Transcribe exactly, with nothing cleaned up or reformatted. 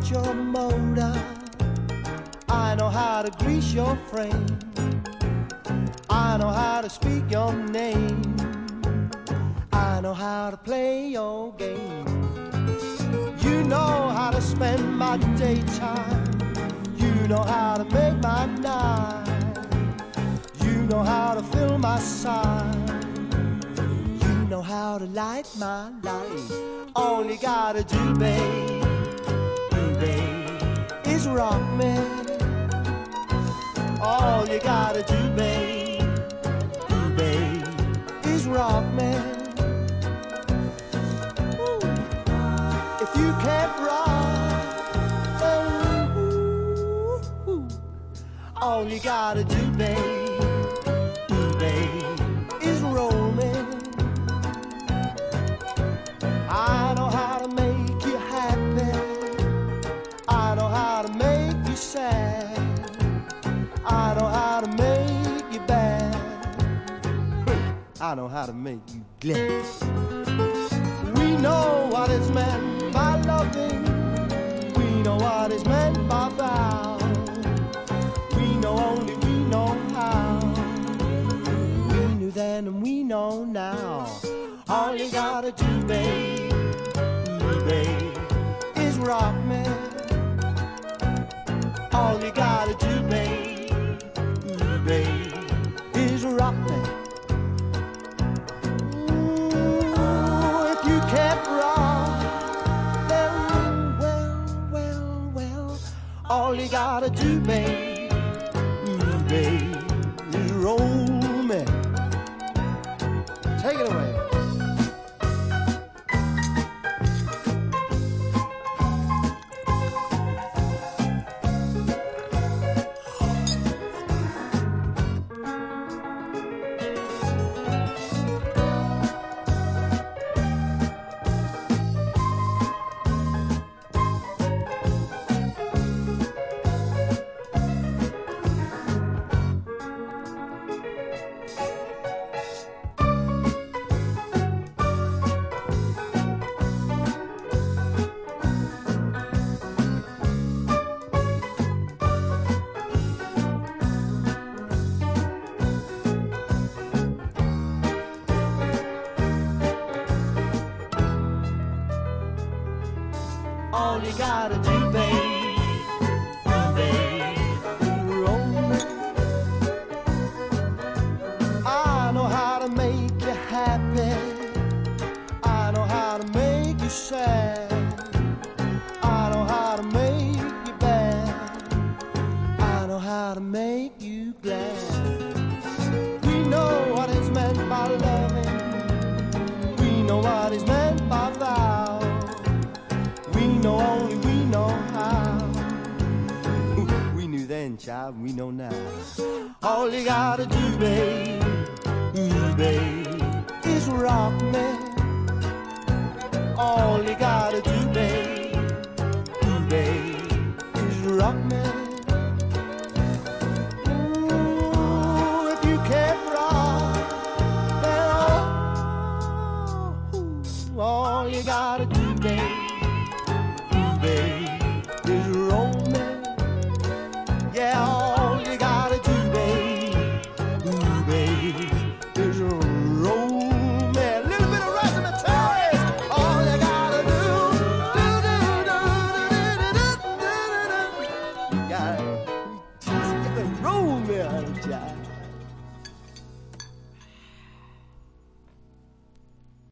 start your motor. I know how to grease your frame. I know how to speak your name. I know how to play your game. You know how to spend my daytime. You know how to make my night. You know how to fill my side. You know how to light my life. All you gotta do, babe, babe, is rock me. All you gotta do, babe, babe, is rock me. Ooh. If you can't rock, oh, ooh, ooh. All you gotta do, babe, babe, is roll me. I know how to make you happy. I know how to make you sad. I know how to make you bad. I know how to make you glad. We know what is meant by loving. We know what is meant by vow. We know only we know how. We knew then and we know now. All you gotta do, babe, babe, is rock me. All you gotta do, babe, babe, is rock me. Ooh, if you can't rock, then well, well, well, all you gotta do, babe, babe, is roll me. Take it away. All you gotta do, babe, babe, roll me. I know how to make you happy. I know how to make you sad. I know how to make you bad. I know how to make you glad. We know what is meant by loving. We know what is meant by vow. We know only we know how. We knew then, child, we know now. All you gotta do, babe, babe, is rock me. All you gotta do, babe, babe, is rock me. Ooh, if you can't rock, then oh, all you gotta do, babe, is roll me. Yeah, all you gotta do, babe, babe, is roll me. A little bit of razzmatazz. All you gotta do, do, do, do, do, do, do, do, do. You gotta roll me, honey child.